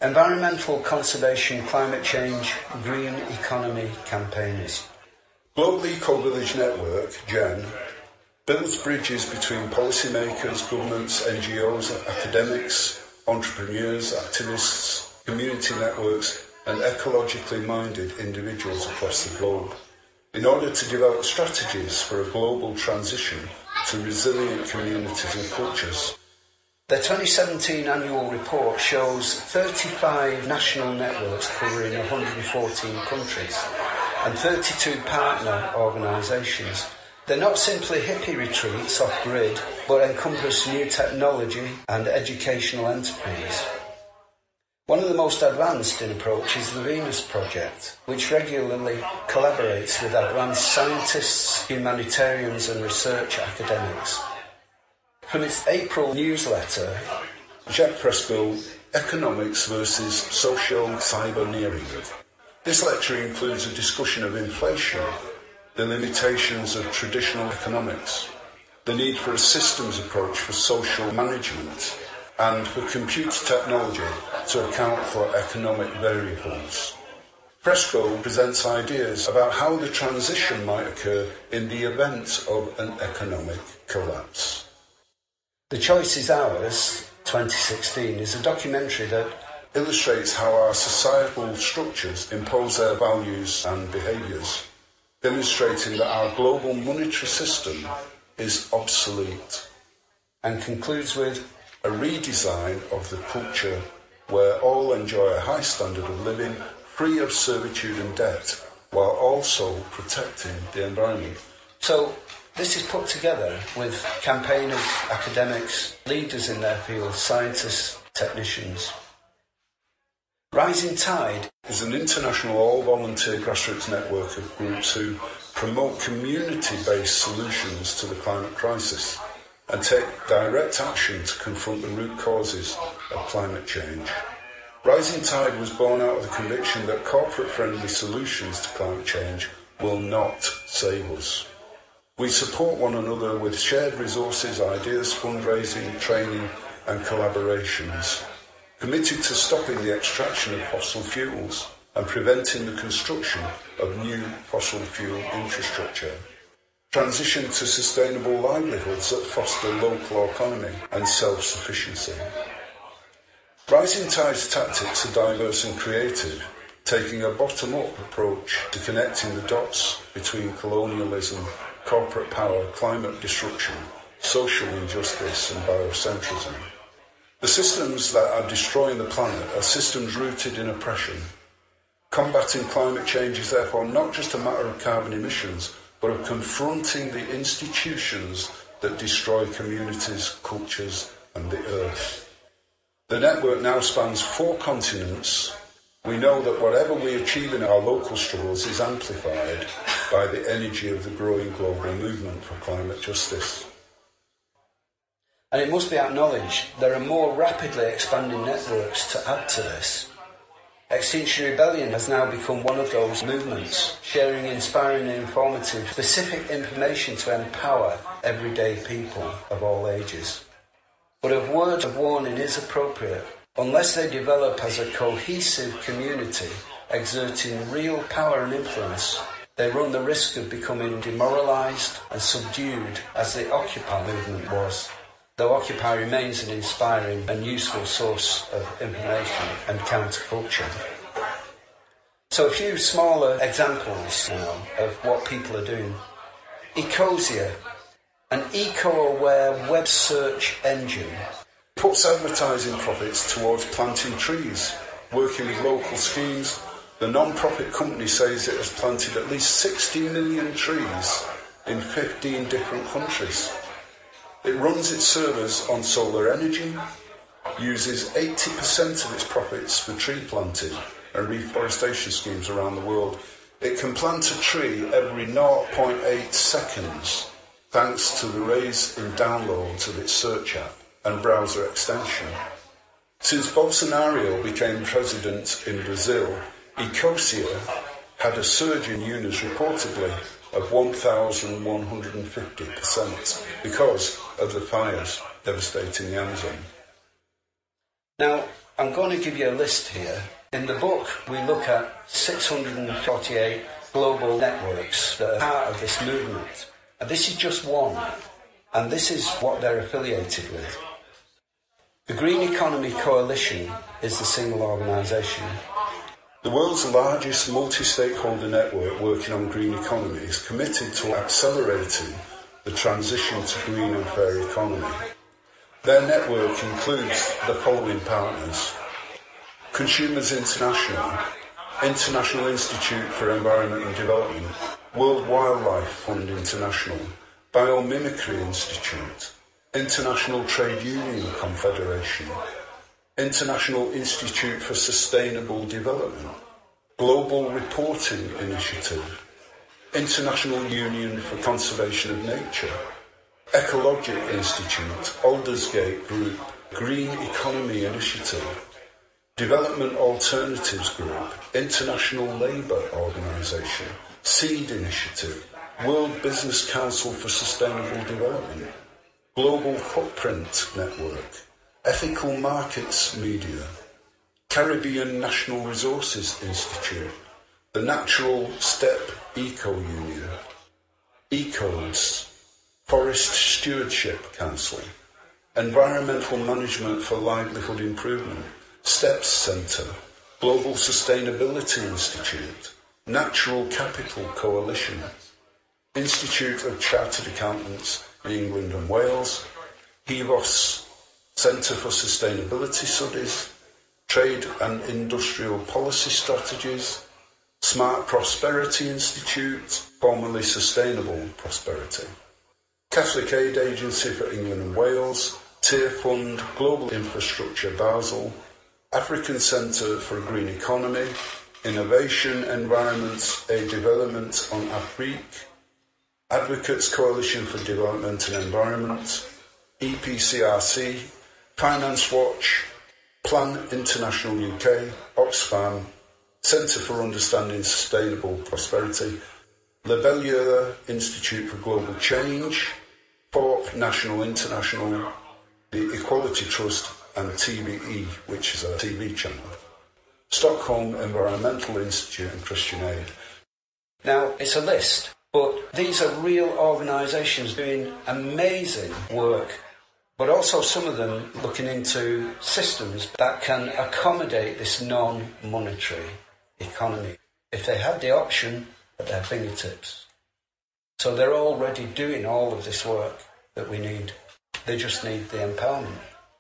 Environmental conservation, climate change, green economy campaigners. Global Eco-Village Network, GEN, builds bridges between policymakers, governments, NGOs, academics, entrepreneurs, activists, community networks and ecologically minded individuals across the globe in order to develop strategies for a global transition to resilient communities and cultures. The 2017 annual report shows 35 national networks covering 114 countries and 32 partner organisations. They're not simply hippie retreats off-grid, but encompass new technology and educational enterprise. One of the most advanced in approach is the Venus Project, which regularly collaborates with advanced scientists, humanitarians and research academics. From its April newsletter, Jacques Fresco, Economics versus Social Cyberneering. This lecture includes a discussion of inflation, the limitations of traditional economics, the need for a systems approach for social management, and for computer technology to account for economic variables. Fresco presents ideas about how the transition might occur in the event of an economic collapse. The Choice is Ours, 2016, is a documentary that illustrates how our societal structures impose their values and behaviours, demonstrating that our global monetary system is obsolete, and concludes with a redesign of the culture where all enjoy a high standard of living, free of servitude and debt, while also protecting the environment. So, this is put together with campaigners, academics, leaders in their field, scientists, technicians. Rising Tide is an international all-volunteer grassroots network of groups who promote community-based solutions to the climate crisis and take direct action to confront the root causes of climate change. Rising Tide was born out of the conviction that corporate-friendly solutions to climate change will not save us. We support one another with shared resources, ideas, fundraising, training and collaborations, committed to stopping the extraction of fossil fuels and preventing the construction of new fossil fuel infrastructure, transition to sustainable livelihoods that foster local autonomy and self-sufficiency. Rising Tide's tactics are diverse and creative, taking a bottom-up approach to connecting the dots between colonialism, corporate power, climate disruption, social injustice and biocentrism. The systems that are destroying the planet are systems rooted in oppression. Combating climate change is therefore not just a matter of carbon emissions, but of confronting the institutions that destroy communities, cultures and the earth. The network now spans 4 continents. We know that whatever we achieve in our local struggles is amplified by the energy of the growing global movement for climate justice. And it must be acknowledged, there are more rapidly expanding networks to add to this. Extinction Rebellion has now become one of those movements, sharing inspiring and informative, specific information to empower everyday people of all ages. But a word of warning is appropriate. Unless they develop as a cohesive community, exerting real power and influence, they run the risk of becoming demoralised and subdued as the Occupy movement was, though Occupy remains an inspiring and useful source of information and counterculture. So a few smaller examples now of what people are doing. Ecosia, an eco-aware web search engine, puts advertising profits towards planting trees, working with local schemes. The non-profit company says it has planted at least 60 million trees in 15 different countries. It runs its servers on solar energy, uses 80% of its profits for tree planting and reforestation schemes around the world. It can plant a tree every 0.8 seconds thanks to the rise in downloads of its search app and browser extension. Since Bolsonaro became president in Brazil, Ecosia had a surge in users reportedly of 1,150% because of the fires devastating the Amazon. Now, I'm going to give you a list here. In the book, we look at 648 global networks that are part of this movement. And this is just one. And this is what they're affiliated with. The Green Economy Coalition is the single organisation. The world's largest multi-stakeholder network working on green economy is committed to accelerating the transition to green and fair economy. Their network includes the following partners: Consumers International, International Institute for Environment and Development, World Wildlife Fund International, Biomimicry Institute, International Trade Union Confederation, International Institute for Sustainable Development, Global Reporting Initiative, International Union for Conservation of Nature, Ecologic Institute, Aldersgate Group, Green Economy Initiative, Development Alternatives Group, International Labour Organisation, SEED Initiative, World Business Council for Sustainable Development, Global Footprint Network, Ethical Markets Media, Caribbean National Resources Institute, the Natural Steppe Eco Union, ECODES, Forest Stewardship Council, Environmental Management for Livelihood Improvement, STEPS Centre, Global Sustainability Institute, Natural Capital Coalition, Institute of Chartered Accountants in England and Wales, HEVOS, Centre for Sustainability Studies, Trade and Industrial Policy Strategies, Smart Prosperity Institute, formerly Sustainable Prosperity, Catholic Aid Agency for England and Wales, Tier Fund, Global Infrastructure Basel, African Centre for Green Economy, Innovation, Environment, Aid Development on Afrique, Advocates Coalition for Development and Environment, EPCRC, Finance Watch, Plan International UK, Oxfam, Centre for Understanding Sustainable Prosperity, Lebelier Institute for Global Change, Thorpe National International, the Equality Trust and TVE, which is a TV channel, Stockholm Environmental Institute and Christian Aid. Now, it's a list, but these are real organisations doing amazing work, but also some of them looking into systems that can accommodate this non-monetary economy if they had the option at their fingertips. So they're already doing all of this work that we need. They just need the empowerment.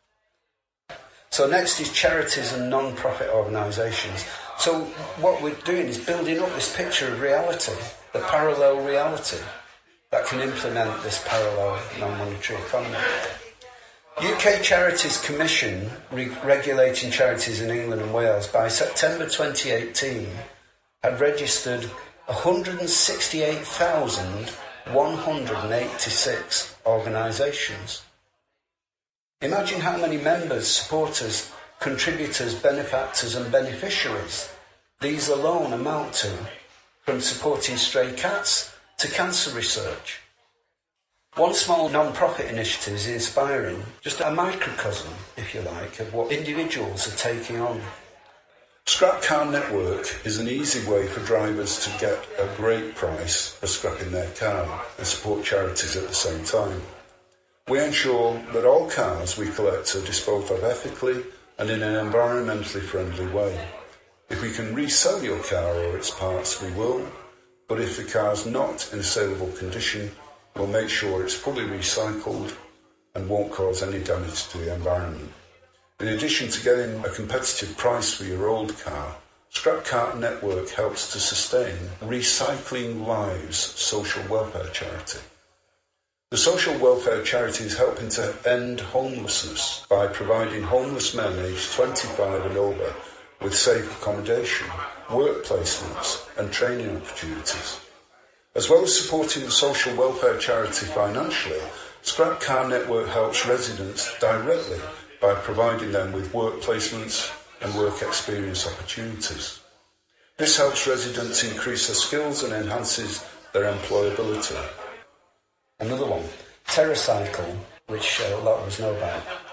So next is charities and non-profit organisations. So what we're doing is building up this picture of reality, the parallel reality that can implement this parallel non-monetary economy. UK Charities Commission, regulating charities in England and Wales, by September 2018 had registered 168,186 organisations. Imagine how many members, supporters, contributors, benefactors and beneficiaries these alone amount to, from supporting stray cats to cancer research. One small non-profit initiative is inspiring, just a microcosm, if you like, of what individuals are taking on. Scrap Car Network is an easy way for drivers to get a great price for scrapping their car and support charities at the same time. We ensure that all cars we collect are disposed of ethically and in an environmentally friendly way. If we can resell your car or its parts, we will, but if the car's not in a saleable condition, we'll make sure it's fully recycled and won't cause any damage to the environment. In addition to getting a competitive price for your old car, Scrap Car Network helps to sustain Recycling Lives social welfare charity. The social welfare charity is helping to end homelessness by providing homeless men aged 25 and over with safe accommodation, work placements and training opportunities. As well as supporting the social welfare charity financially, Scrap Car Network helps residents directly by providing them with work placements and work experience opportunities. This helps residents increase their skills and enhances their employability. Another one, TerraCycle, which a lot of us know about.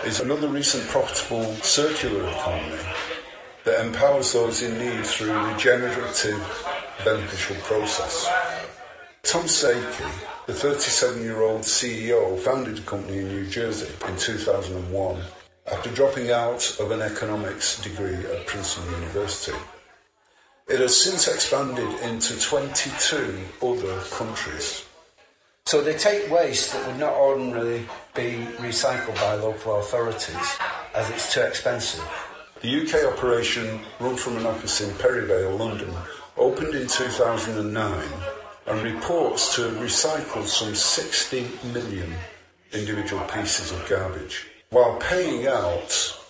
is another recent profitable circular economy that empowers those in need through regenerative, beneficial process. Tom Sakey, the 37-year-old CEO, founded a company in New Jersey in 2001 after dropping out of an economics degree at Princeton University. It has since expanded into 22 other countries. So they take waste that would not ordinarily be recycled by local authorities, as it's too expensive. The UK operation, run from an office in Perivale, London, opened in 2009 and reports to have recycled some 60 million individual pieces of garbage, while paying out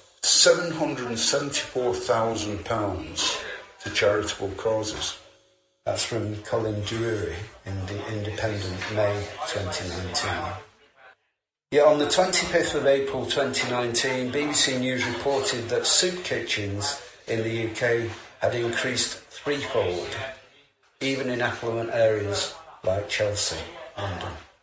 £774,000 to charitable causes. That's from Colin Drury in The Independent, May 2019. Yet on the 25th of April 2019, BBC News reported that soup kitchens in the UK had increased threefold, even in affluent areas like Chelsea, London.